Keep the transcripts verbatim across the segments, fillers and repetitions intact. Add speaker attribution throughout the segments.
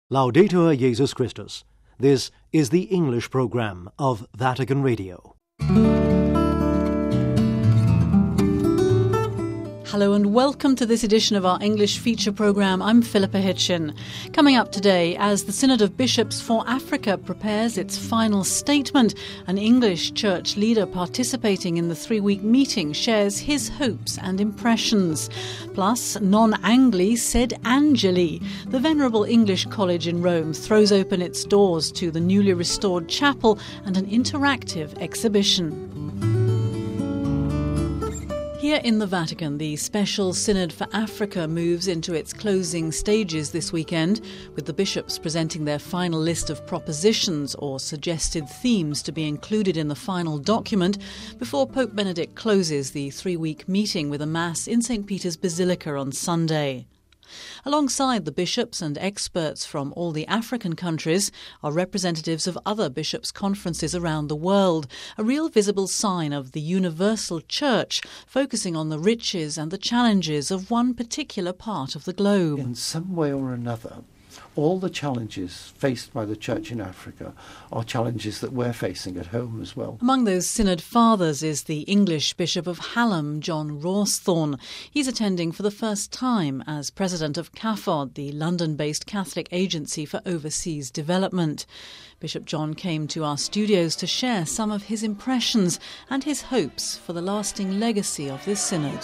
Speaker 1: Laudetur Jesus Christus. This is the English program of Vatican Radio.
Speaker 2: Hello and welcome to this edition of our English feature programme. I'm Philippa Hitchin. Coming up today, as the Synod of Bishops for Africa prepares its final statement, an English church leader participating in the three-week meeting shares his hopes and impressions. Plus, Non-Angli sed Angeli. The venerable English college in Rome throws open its doors to the newly restored chapel and an interactive exhibition. Here in the Vatican, the Special Synod for Africa moves into its closing stages this weekend, with the bishops presenting their final list of propositions or suggested themes to be included in the final document before Pope Benedict closes the three-week meeting with a Mass in Saint Peter's Basilica on Sunday. Alongside the bishops and experts from all the African countries are representatives of other bishops' conferences around the world, a real visible sign of the universal church, focusing on the riches and the challenges of one particular part of the globe.
Speaker 3: In some way or another, all the challenges faced by the church in Africa are challenges that we're facing at home as well.
Speaker 2: Among those Synod Fathers is the English Bishop of Hallam, John Rawsthorne. He's attending for the first time as president of CAFOD, the London-based Catholic Agency for Overseas Development. Bishop John came to our studios to share some of his impressions and his hopes for the lasting legacy of this Synod.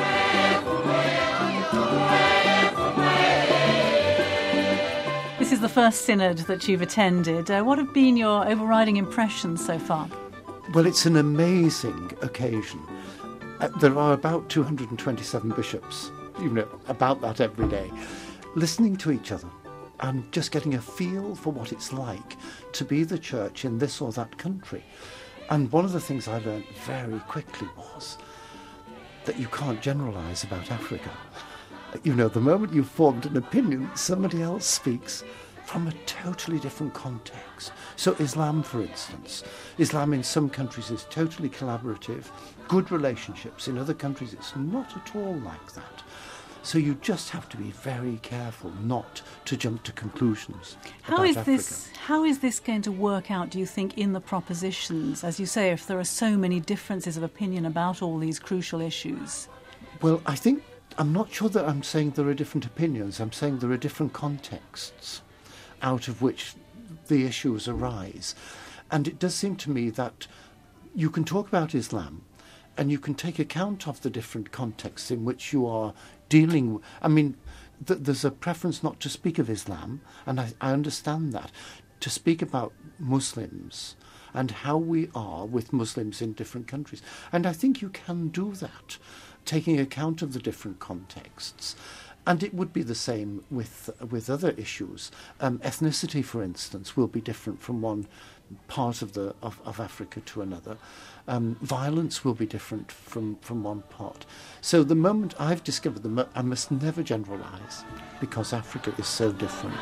Speaker 2: This is the first synod that you've attended. Uh, what have been your overriding impressions so far?
Speaker 3: Well, it's an amazing occasion. Uh, there are about two hundred twenty-seven bishops, you know, about that every day, listening to each other and just getting a feel for what it's like to be the church in this or that country. And one of the things I learned very quickly was that you can't generalise about Africa. You know, the moment you've formed an opinion, somebody else speaks from a totally different context. So Islam, for instance, Islam in some countries is totally collaborative, good relationships. In other countries, it's not at all like that. So you just have to be very careful not to jump to conclusions.
Speaker 2: How is
Speaker 3: about
Speaker 2: this?
Speaker 3: Africa.
Speaker 2: How is this going to work out, do you think, in the propositions? As you say, if there are so many differences of opinion about all these crucial issues.
Speaker 3: Well, I think I'm not sure that I'm saying there are different opinions. I'm saying there are different contexts out of which the issues arise. And it does seem to me that you can talk about Islam and you can take account of the different contexts in which you are dealing with. I mean, th- there's a preference not to speak of Islam, and I, I understand that, to speak about Muslims and how we are with Muslims in different countries. And I think you can do that, taking account of the different contexts. And it would be the same with with other issues. Um, ethnicity, for instance, will be different from one part of the of, of Africa to another. Um, violence will be different from, from one part. So the moment I've discovered them, I must never generalise, because Africa is so different.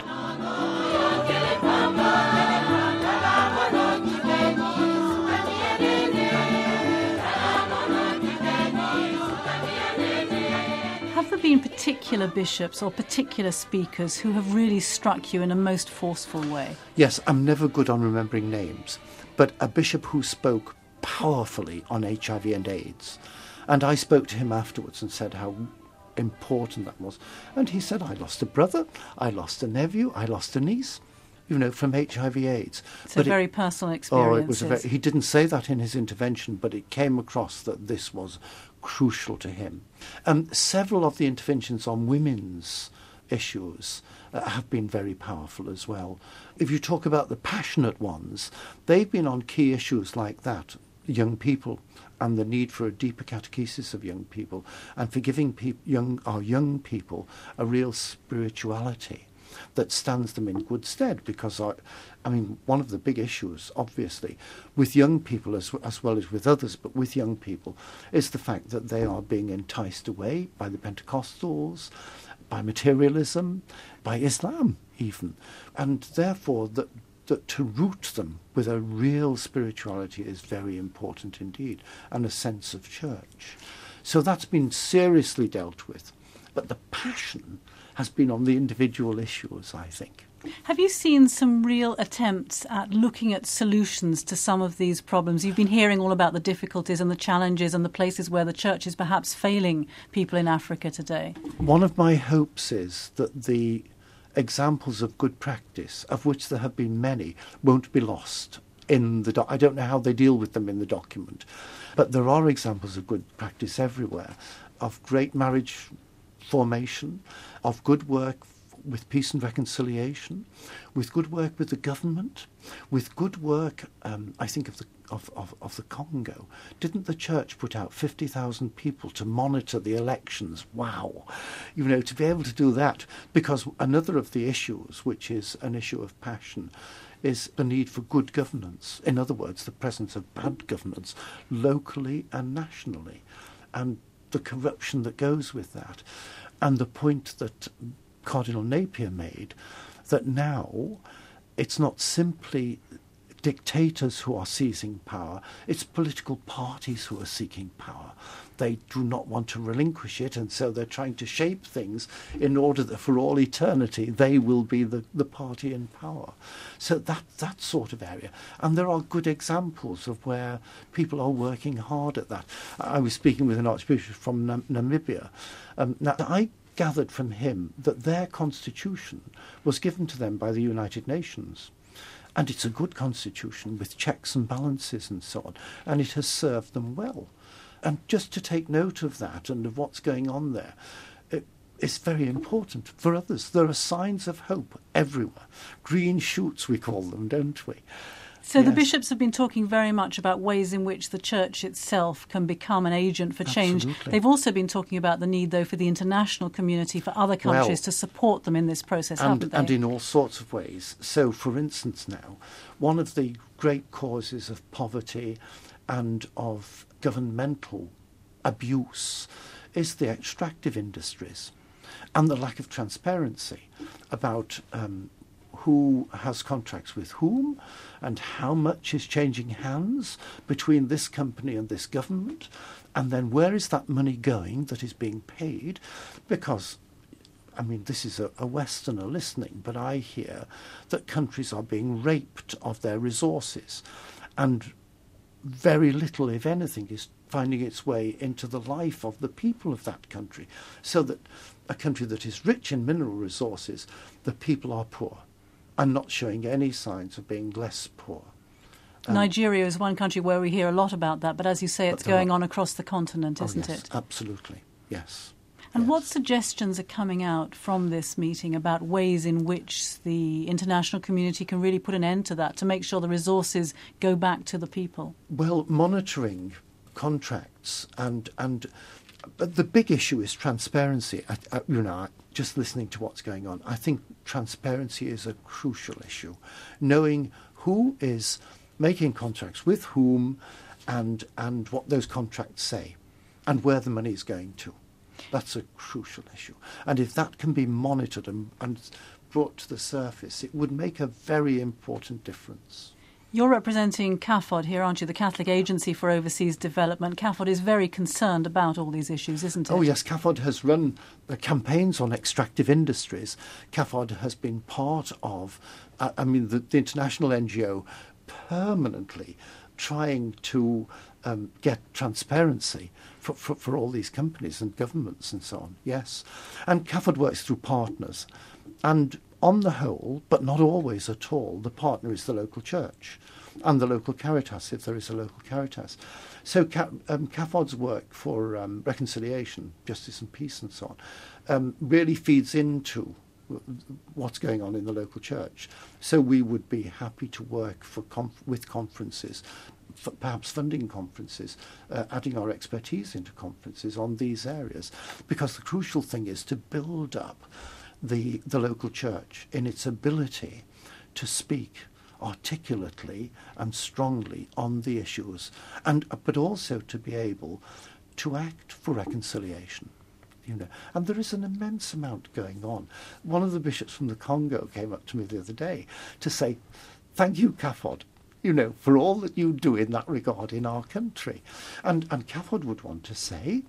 Speaker 2: Been particular bishops or particular speakers who have really struck you in a most forceful way?
Speaker 3: Yes, I'm never good on remembering names, but a bishop who spoke powerfully on H I V and AIDS. And I spoke to him afterwards and said how important that was. And he said, I lost a brother, I lost a nephew, I lost a niece, you know, from H I V AIDS.
Speaker 2: It's
Speaker 3: but
Speaker 2: a very
Speaker 3: it,
Speaker 2: personal experience.
Speaker 3: Oh, it was a very, he didn't say that in his intervention, but it came across that this was crucial to him. Um, several of the interventions on women's issues uh, have been very powerful as well. If you talk about the passionate ones, they've been on key issues like that, young people and the need for a deeper catechesis of young people and for giving pe- young, our young people a real spirituality that stands them in good stead, because, I, I mean, one of the big issues, obviously, with young people as, as well as with others, but with young people, is the fact that they are being enticed away by the Pentecostals, by materialism, by Islam even, and therefore that, that to root them with a real spirituality is very important indeed, and a sense of church. So that's been seriously dealt with. But the passion has been on the individual issues, I think.
Speaker 2: Have you seen some real attempts at looking at solutions to some of these problems? You've been hearing all about the difficulties and the challenges and the places where the church is perhaps failing people in Africa today.
Speaker 3: One of my hopes is that the examples of good practice, of which there have been many, won't be lost in the doc- I don't know how they deal with them in the document, but there are examples of good practice everywhere, of great marriage formation, of good work with peace and reconciliation, with good work with the government, with good work, um, I think of the of, of, of the Congo. Didn't the church put out fifty thousand people to monitor the elections? Wow. You know, to be able to do that, because another of the issues, which is an issue of passion, is the need for good governance. In other words, the presence of bad governance locally and nationally, and the corruption that goes with that. And the point that Cardinal Napier made, that now it's not simply dictators who are seizing power, it's political parties who are seeking power. They do not want to relinquish it, and so they're trying to shape things in order that for all eternity they will be the, the party in power. So that, that sort of area. And there are good examples of where people are working hard at that. I was speaking with an archbishop from Nam- Namibia. Um, now, I gathered from him that their constitution was given to them by the United Nations. And it's a good constitution with checks and balances and so on. And it has served them well. And just to take note of that and of what's going on there, it is very important for others. There are signs of hope everywhere. Green shoots, we call them, don't we?
Speaker 2: So
Speaker 3: Yes.
Speaker 2: the bishops have been talking very much about ways in which the church itself can become an agent for change.
Speaker 3: Absolutely.
Speaker 2: They've also been talking about the need, though, for the international community, for other countries
Speaker 3: Well,
Speaker 2: to support them in this process,
Speaker 3: and,
Speaker 2: haven't they?
Speaker 3: and in all sorts of ways. So, for instance now, one of the great causes of poverty and of governmental abuse is the extractive industries and the lack of transparency about um, who has contracts with whom and how much is changing hands between this company and this government, and then where is that money going that is being paid? Because, I mean, this is a, a Westerner listening, but I hear that countries are being raped of their resources, and very little, if anything, is finding its way into the life of the people of that country, so that a country that is rich in mineral resources, the people are poor and not showing any signs of being less poor. Um,
Speaker 2: Nigeria is one country where we hear a lot about that, but as you say, it's
Speaker 3: there are-
Speaker 2: going on across the continent,
Speaker 3: oh,
Speaker 2: isn't
Speaker 3: yes,
Speaker 2: it?
Speaker 3: Absolutely, yes.
Speaker 2: And
Speaker 3: yes.
Speaker 2: what suggestions are coming out from this meeting about ways in which the international community can really put an end to that, to make sure the resources go back to the people?
Speaker 3: Well, monitoring contracts and and but the big issue is transparency. I, I, you know, I, just listening to what's going on, I think transparency is a crucial issue. Knowing who is making contracts with whom, and and what those contracts say, and where the money is going to. That's a crucial issue. And if that can be monitored and, and brought to the surface, it would make a very important difference.
Speaker 2: You're representing CAFOD here, aren't you, the Catholic Agency for Overseas Development. CAFOD is very concerned about all these issues, isn't it?
Speaker 3: Oh, yes, CAFOD has run the campaigns on extractive industries. CAFOD has been part of, uh, I mean, the, the international N G O permanently trying to um, get transparency for, for, for all these companies and governments and so on, yes. And CAFOD works through partners. And on the whole, but not always at all, the partner is the local church and the local Caritas, if there is a local Caritas. So Ca- um, CAFOD's work for um, reconciliation, justice and peace and so on, um, really feeds into what's going on in the local church. So we would be happy to work for conf- with conferences, f- perhaps funding conferences, uh, adding our expertise into conferences on these areas, because the crucial thing is to build up the the local church in its ability to speak articulately and strongly on the issues, and uh, but also to be able to act for reconciliation. You know, and there is an immense amount going on. One of the bishops from the Congo came up to me the other day to say, "Thank you, CAFOD, you know, for all that you do in that regard in our country." And and CAFOD would want to say,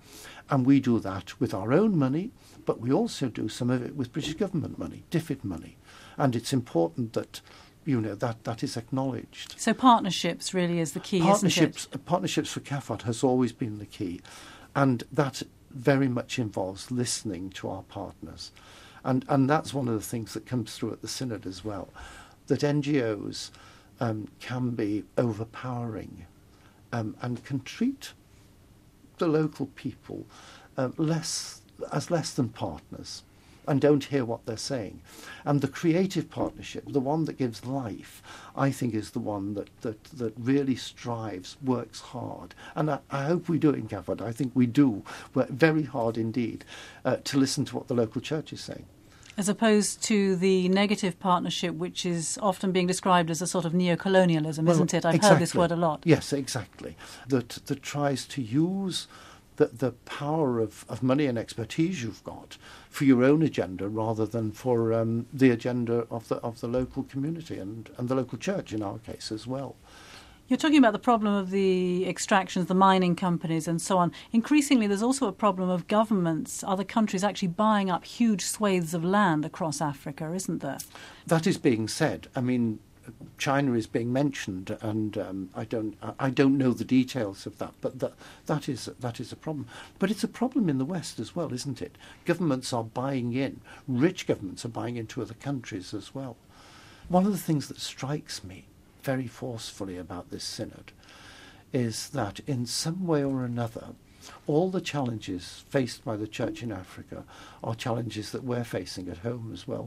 Speaker 3: And we do that with our own money, but we also do some of it with British government money, D F I D money. And it's important that, you know, that, that is acknowledged.
Speaker 2: So partnerships really is the key,
Speaker 3: partnerships,
Speaker 2: isn't it?
Speaker 3: Partnerships for C A F O D has always been the key. And that very much involves listening to our partners. And, and that's one of the things that comes through at the Synod as well, that N G Os um, can be overpowering um, and can treat the local people uh, less as less than partners and don't hear what they're saying. And the creative partnership, the one that gives life, I think is the one that, that, that really strives, works hard. And I, I hope we do it in C A F O D. I think we do work very hard indeed uh, to listen to what the local church is saying.
Speaker 2: As opposed to the negative partnership, which is often being described as a sort of neo-colonialism,
Speaker 3: well,
Speaker 2: isn't it? I've
Speaker 3: exactly.
Speaker 2: heard this word a lot.
Speaker 3: Yes, exactly. That that tries to use the, the power of, of money and expertise you've got for your own agenda rather than for um, the agenda of the of the local community and, and the local church in our case as well.
Speaker 2: You're talking about the problem of the extractions, the mining companies and so on. Increasingly, there's also a problem of governments, other countries actually buying up huge swathes of land across Africa, isn't there?
Speaker 3: That is being said. I mean, China is being mentioned, and um, I don't I don't know the details of that, but that that is that is a problem. But it's a problem in the West as well, isn't it? Governments are buying in. Rich governments are buying into other countries as well. One of the things that strikes me very forcefully about this synod is that in some way or another all the challenges faced by the church in Africa are challenges that we're facing at home as well.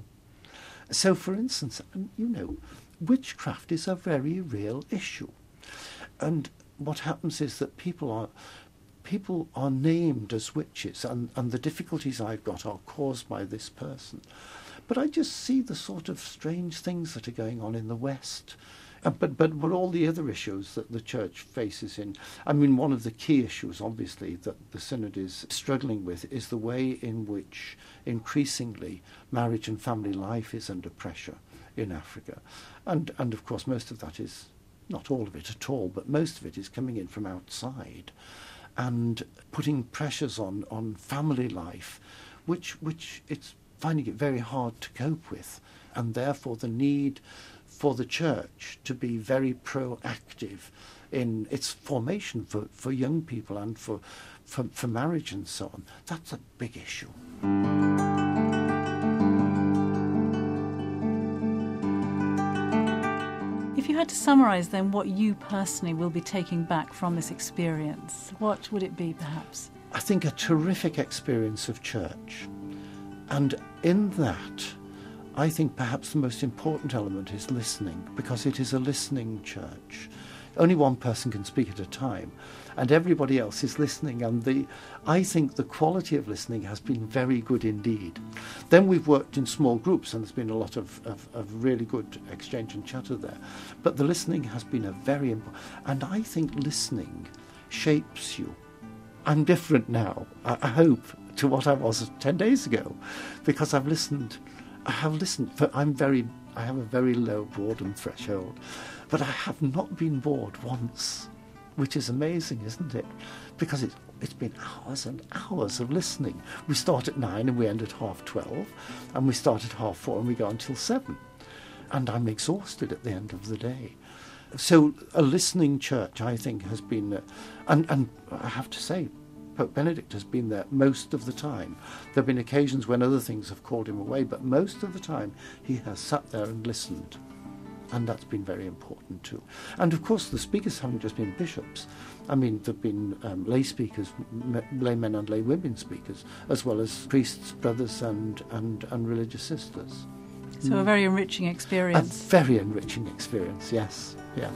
Speaker 3: So for instance, you know, witchcraft is a very real issue, and what happens is that people are people are named as witches, and, and the difficulties I've got are caused by this person. But I just see the sort of strange things that are going on in the West. Uh, but, but but all the other issues that the church faces in, I mean, one of the key issues, obviously, that the Synod is struggling with is the way in which increasingly marriage and family life is under pressure in Africa. And, and of course, most of that is, not all of it at all, but most of it is coming in from outside and putting pressures on, on family life, which which it's finding it very hard to cope with, and therefore the need for the church to be very proactive in its formation for, for young people and for, for for marriage and so on. That's a big issue.
Speaker 2: If you had to summarise then what you personally will be taking back from this experience, what would it be perhaps?
Speaker 3: I think a terrific experience of church. And in that, I think perhaps the most important element is listening, because it is a listening church. Only one person can speak at a time, and everybody else is listening. And the, I think the quality of listening has been very good indeed. Then we've worked in small groups, and there's been a lot of, of, of really good exchange and chatter there. But the listening has been a very important, and I think listening shapes you. I'm different now, I, I hope, to what I was ten days ago, because I've listened. I have listened. For, I'm very. I have a very low boredom threshold, but I have not been bored once, which is amazing, isn't it? Because it's it's been hours and hours of listening. We start at nine and we end at half twelve, and we start at half four and we go until seven, and I'm exhausted at the end of the day. So a listening church, I think, has been, uh, and and I have to say, Pope Benedict has been there most of the time. There have been occasions when other things have called him away, but most of the time he has sat there and listened. And that's been very important too. And of course the speakers haven't just been bishops. I mean, there have been um, lay speakers, m- laymen and lay women speakers, as well as priests, brothers and, and, and religious sisters.
Speaker 2: So mm. a very enriching experience.
Speaker 3: A very enriching experience, yes. Yeah.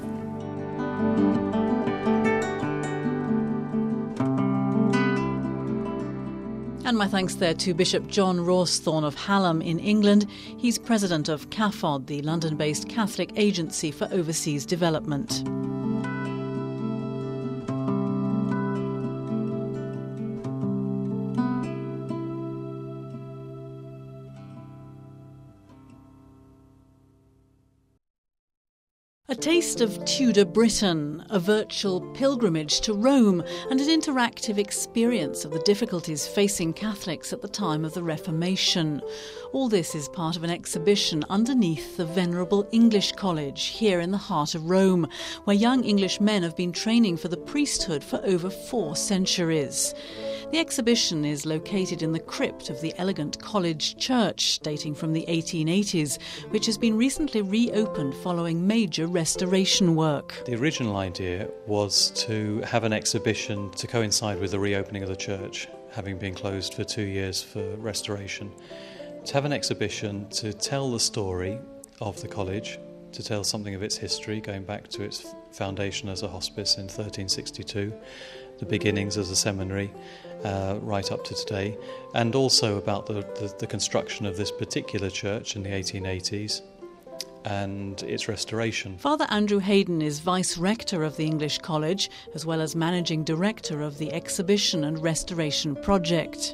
Speaker 2: And my thanks there to Bishop John Rawsthorne of Hallam in England. He's president of C A F O D, the London-based Catholic Agency for Overseas Development. A taste of Tudor Britain, a virtual pilgrimage to Rome, and an interactive experience of the difficulties facing Catholics at the time of the Reformation. All this is part of an exhibition underneath the venerable English College here in the heart of Rome, where young English men have been training for the priesthood for over four centuries. The exhibition is located in the crypt of the elegant college church, dating from the eighteen eighties, which has been recently reopened following major restoration work.
Speaker 4: The original idea was to have an exhibition to coincide with the reopening of the church, having been closed for two years for restoration. To have an exhibition to tell the story of the college, to tell something of its history, going back to its foundation as a hospice in thirteen sixty-two, the beginnings as a seminary, uh, right up to today, and also about the, the, the construction of this particular church in the eighteen eighties and its restoration.
Speaker 2: Father Andrew Hayden is Vice-Rector of the English College, as well as Managing Director of the Exhibition and Restoration Project.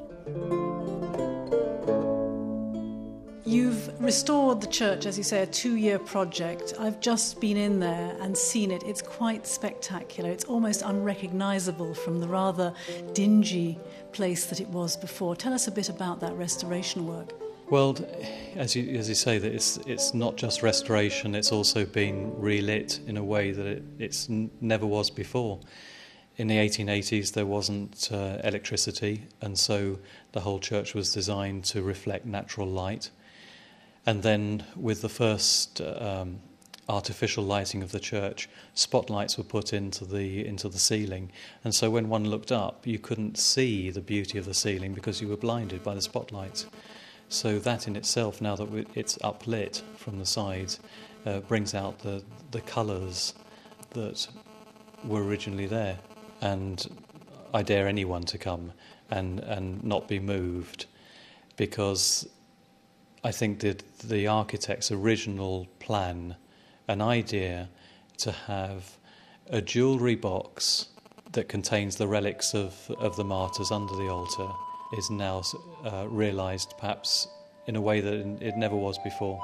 Speaker 2: You've restored the church, as you say, a two-year project. I've just been in there and seen it. It's quite spectacular. It's almost unrecognisable from the rather dingy place that it was before. Tell us a bit about that restoration work.
Speaker 4: Well, as you as you say, that it's it's not just restoration. It's also been relit in a way that it it's n- never was before. In the eighteen eighties, there wasn't uh, electricity, and so the whole church was designed to reflect natural light. And then with the first um, artificial lighting of the church, spotlights were put into the into the ceiling. And so when one looked up, you couldn't see the beauty of the ceiling because you were blinded by the spotlights. So that in itself, now that it's uplit from the sides, uh, brings out the, the colours that were originally there. And I dare anyone to come and, and not be moved, because I think that the architect's original plan, an idea to have a jewellery box that contains the relics of, of the martyrs under the altar, is now uh, realised perhaps in a way that it never was before.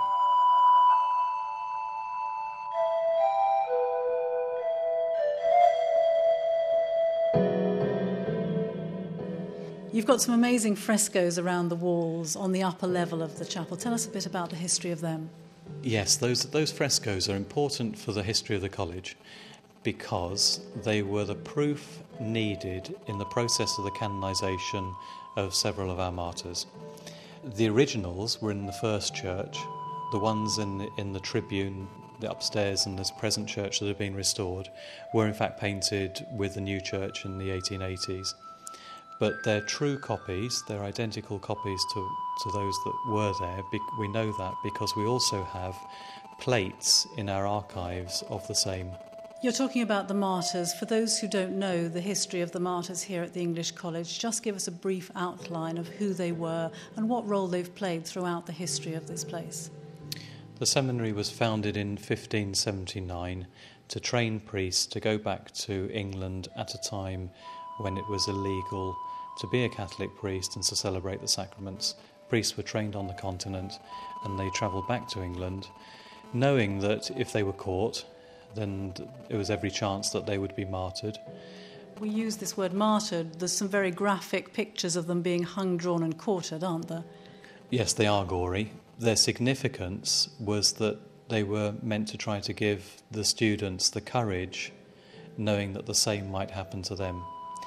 Speaker 2: You've got some amazing frescoes around the walls on the upper level of the chapel. Tell us a bit about the history of them.
Speaker 4: Yes, those those frescoes are important for the history of the college because they were the proof needed in the process of the canonisation of several of our martyrs. The originals were in the first church. The ones in the, in the tribune, the upstairs, and this present church that have been restored were in fact painted with the new church in the eighteen eighties. But they're true copies, they're identical copies to, to those that were there. We know that because we also have plates in our archives of the same.
Speaker 2: You're talking about the martyrs. For those who don't know the history of the martyrs here at the English College, just give us a brief outline of who they were and what role they've played throughout the history of this place.
Speaker 4: The seminary was founded in fifteen seventy-nine to train priests to go back to England at a time when it was illegal to be a Catholic priest and to celebrate the sacraments. Priests were trained on the continent and they travelled back to England, knowing that if they were caught, then it was every chance that they would be martyred.
Speaker 2: We use this word martyred. There's some very graphic pictures of them being hung, drawn and quartered, aren't there?
Speaker 4: Yes, they are gory. Their significance was that they were meant to try to give the students the courage, knowing that the same might happen to them.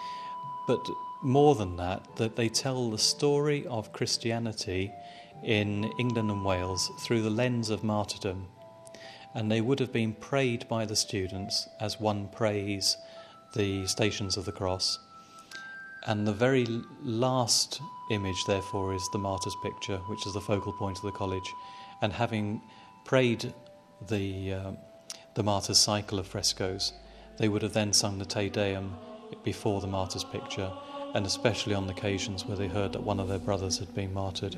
Speaker 4: But more than that, that they tell the story of Christianity in England and Wales through the lens of martyrdom. And they would have been prayed by the students as one prays the Stations of the Cross. And the very last image, therefore, is the martyr's picture, which is the focal point of the college. And having prayed the, uh, the martyr's cycle of frescoes, they would have then sung the Te Deum before the martyr's picture, and especially on occasions where they heard that one of their brothers had been martyred.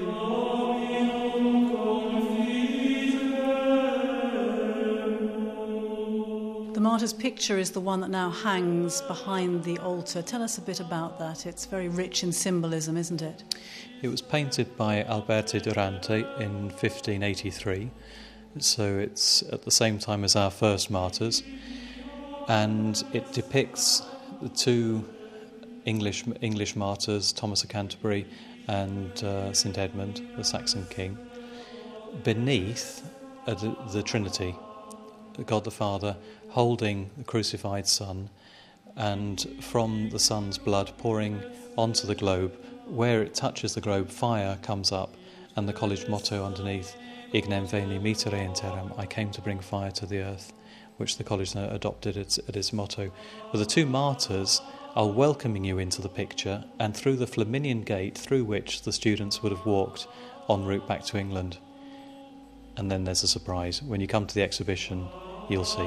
Speaker 2: The martyr's picture is the one that now hangs behind the altar. Tell us a bit about that. It's very rich in symbolism, isn't it?
Speaker 4: It was painted by Alberti Durante in fifteen eighty-three, so it's at the same time as our first martyrs, and it depicts the two English English martyrs, Thomas of Canterbury and uh, Saint Edmund, the Saxon king, beneath uh, the, the Trinity, God the Father holding the crucified Son, and from the Son's blood pouring onto the globe. Where it touches the globe, fire comes up, and the college motto underneath, Ignem veni mittere in terram, I came to bring fire to the earth, which the college adopted as its, its motto. But the two martyrs are welcoming you into the picture, and through the Flaminian Gate through which the students would have walked en route back to England. And then there's a surprise. When you come to the exhibition, you'll see.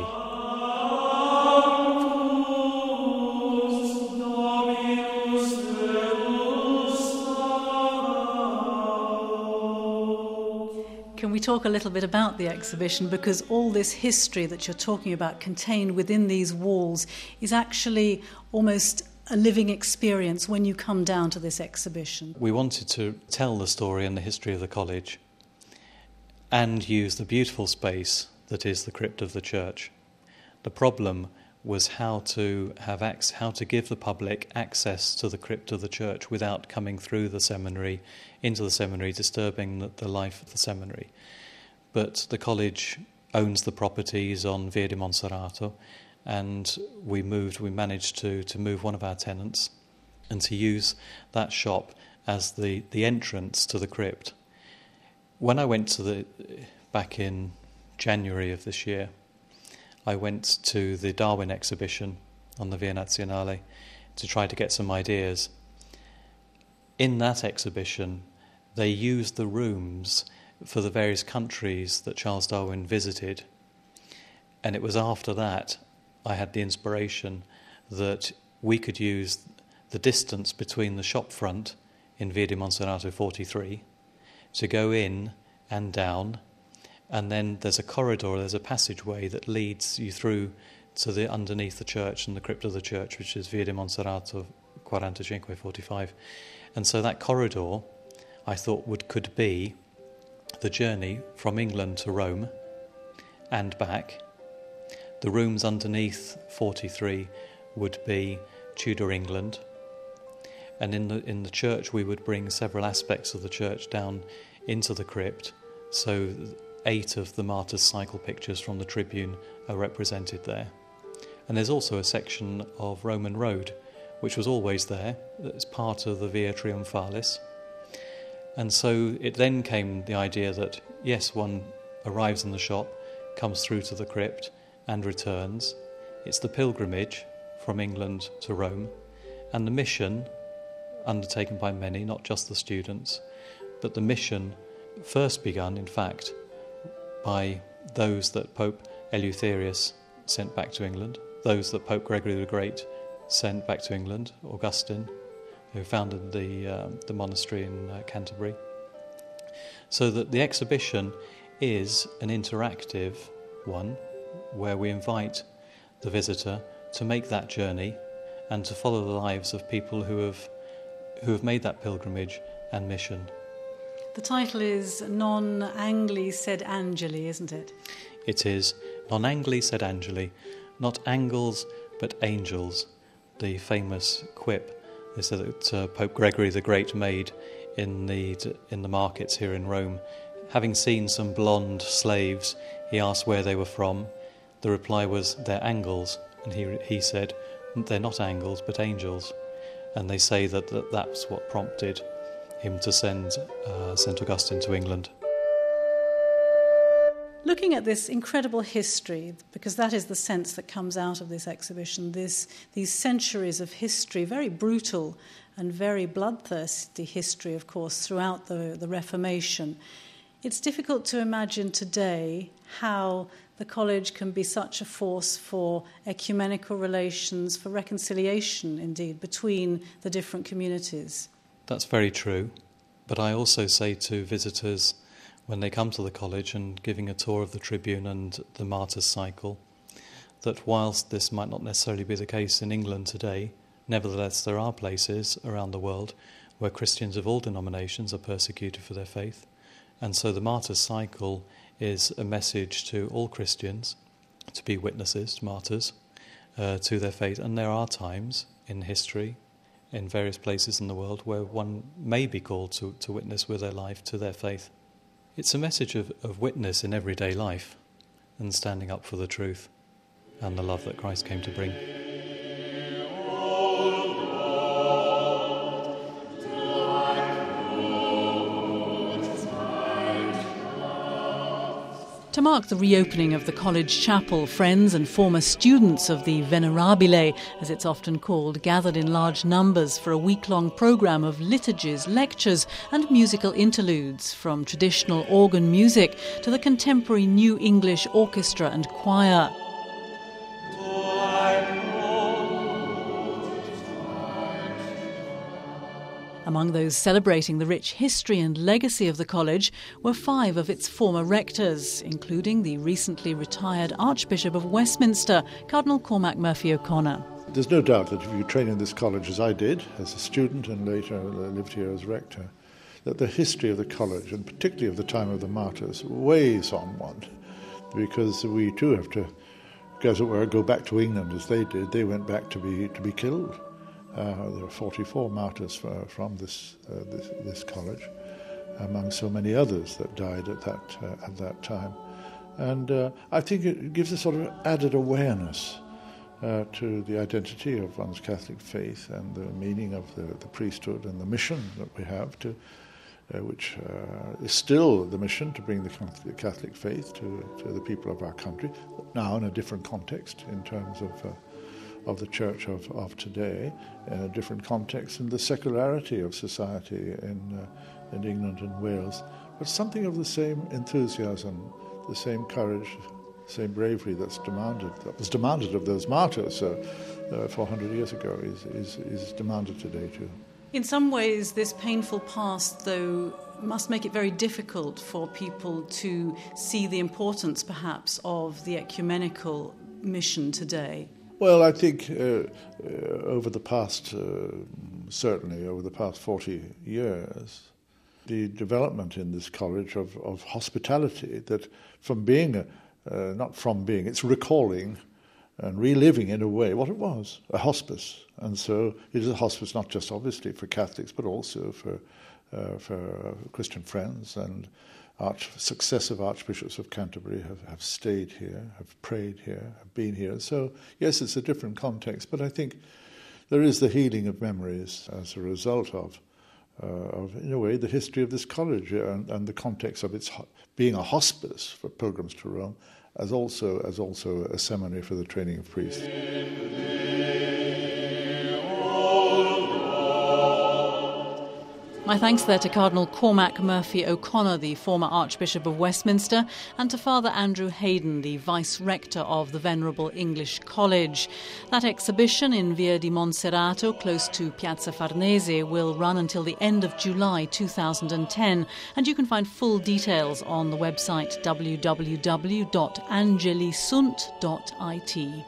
Speaker 2: Can we talk a little bit about the exhibition? Because all this history that you're talking about contained within these walls is actually almost a living experience when you come down to this exhibition.
Speaker 4: We wanted to tell the story and the history of the college and use the beautiful space that is the crypt of the church. The problem was how to have ac- how to give the public access to the crypt of the church without coming through the seminary, into the seminary, disturbing the, the life of the seminary. But the college owns the properties on Via di Monserrato, and we moved. We managed to to move one of our tenants and to use that shop as the, the entrance to the crypt. When I went to the back in January of this year, I went to the Darwin exhibition on the Via Nazionale to try to get some ideas. In that exhibition, they used the rooms for the various countries that Charles Darwin visited. And it was after that I had the inspiration that we could use the distance between the shop front in Via di Monserrato forty-three to go in and down. And then there's a corridor, there's a passageway that leads you through to the underneath the church and the crypt of the church, which is Via di Monserrato forty-five forty-five. And so that corridor, I thought, would could be the journey from England to Rome and back. The rooms underneath forty-three would be Tudor England. And in the in the church we would bring several aspects of the church down into the crypt. So eight of the Martyrs' Cycle pictures from the Tribune are represented there. And there's also a section of Roman Road, which was always there, that's part of the Via Triumphalis. And so it then came the idea that, yes, one arrives in the shop, comes through to the crypt and returns. It's the pilgrimage from England to Rome, and the mission undertaken by many, not just the students, but the mission first begun, in fact, by those that Pope Eleutherius sent back to England, those that Pope Gregory the Great sent back to England, Augustine, who founded the uh, the monastery in uh, Canterbury. So that the exhibition is an interactive one, where we invite the visitor to make that journey and to follow the lives of people who have who have made that pilgrimage and mission.
Speaker 2: The title is Non Angli Sed Angeli, isn't it?
Speaker 4: It is Non Angli Sed Angeli, not angles but angels, the famous quip they said that uh, Pope Gregory the Great made in the in the markets here in Rome. Having seen some blonde slaves, he asked where they were from. The reply was, they're angles, and he he said, they're not angles but angels. And they say that, that that's what prompted him to send uh, Saint Augustine to England.
Speaker 2: Looking at this incredible history, because that is the sense that comes out of this exhibition, this, these centuries of history, very brutal and very bloodthirsty history, of course, throughout the, the Reformation, it's difficult to imagine today how the college can be such a force for ecumenical relations, for reconciliation, indeed, between the different communities.
Speaker 4: That's very true, but I also say to visitors when they come to the college and giving a tour of the Tribune and the Martyrs' Cycle, that whilst this might not necessarily be the case in England today, nevertheless there are places around the world where Christians of all denominations are persecuted for their faith, and so the Martyrs' Cycle is a message to all Christians to be witnesses, martyrs, uh, to their faith. And there are times in history, in various places in the world, where one may be called to, to witness with their life to their faith. It's a message of, of witness in everyday life and standing up for the truth and the love that Christ came to bring.
Speaker 2: To mark the reopening of the college chapel, friends and former students of the Venerabile, as it's often called, gathered in large numbers for a week-long programme of liturgies, lectures and musical interludes, from traditional organ music to the contemporary New English orchestra and choir. Among those celebrating the rich history and legacy of the college were five of its former rectors, including the recently retired Archbishop of Westminster, Cardinal Cormac Murphy O'Connor.
Speaker 5: There's no doubt that if you train in this college, as I did, as a student and later lived here as rector, that the history of the college, and particularly of the time of the martyrs, weighs on one, because we too have to, as it were, go back to England as they did. They went back to be to be killed. Uh, there are forty-four martyrs for, from this, uh, this this college, among so many others that died at that uh, at that time, and uh, I think it gives a sort of added awareness uh, to the identity of one's Catholic faith and the meaning of the, the priesthood and the mission that we have to, uh, which uh, is still the mission to bring the Catholic, Catholic faith to to the people of our country, now in a different context in terms of. Uh, of the church of, of today, in a different context, in the secularity of society in uh, in England and Wales, but something of the same enthusiasm, the same courage, the same bravery that's demanded, that was demanded of those martyrs uh, uh, four hundred years ago, is, is, is demanded today too.
Speaker 2: In some ways, this painful past, though, must make it very difficult for people to see the importance, perhaps, of the ecumenical mission today.
Speaker 5: Well, I think uh, uh, over the past, uh, certainly over the past forty years, the development in this college of, of hospitality, that from being, a, uh, not from being, it's recalling and reliving in a way what it was, a hospice. And so it is a hospice not just obviously for Catholics, but also for, uh, for Christian friends, and Arch, successive archbishops of Canterbury have, have stayed here, have prayed here, have been here. So, yes, it's a different context, but I think there is the healing of memories as a result of, uh, of in a way, the history of this college and, and the context of its ho- being a hospice for pilgrims to Rome, as also as also a seminary for the training of priests.
Speaker 2: My thanks there to Cardinal Cormac Murphy O'Connor, the former Archbishop of Westminster, and to Father Andrew Hayden, the Vice-Rector of the Venerable English College. That exhibition in Via di Monserrato, close to Piazza Farnese, will run until the end of July two thousand ten, and you can find full details on the website w w w dot angelisunt dot i t.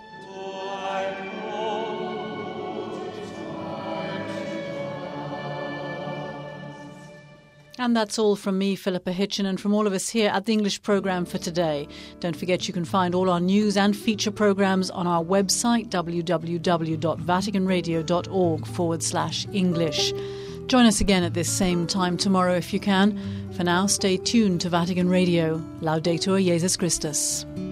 Speaker 2: And that's all from me, Philippa Hitchin, and from all of us here at the English programme for today. Don't forget you can find all our news and feature programmes on our website, w w w dot vatican radio dot org forward slash English. Join us again at this same time tomorrow if you can. For now, stay tuned to Vatican Radio. Laudetur Jesus Christus.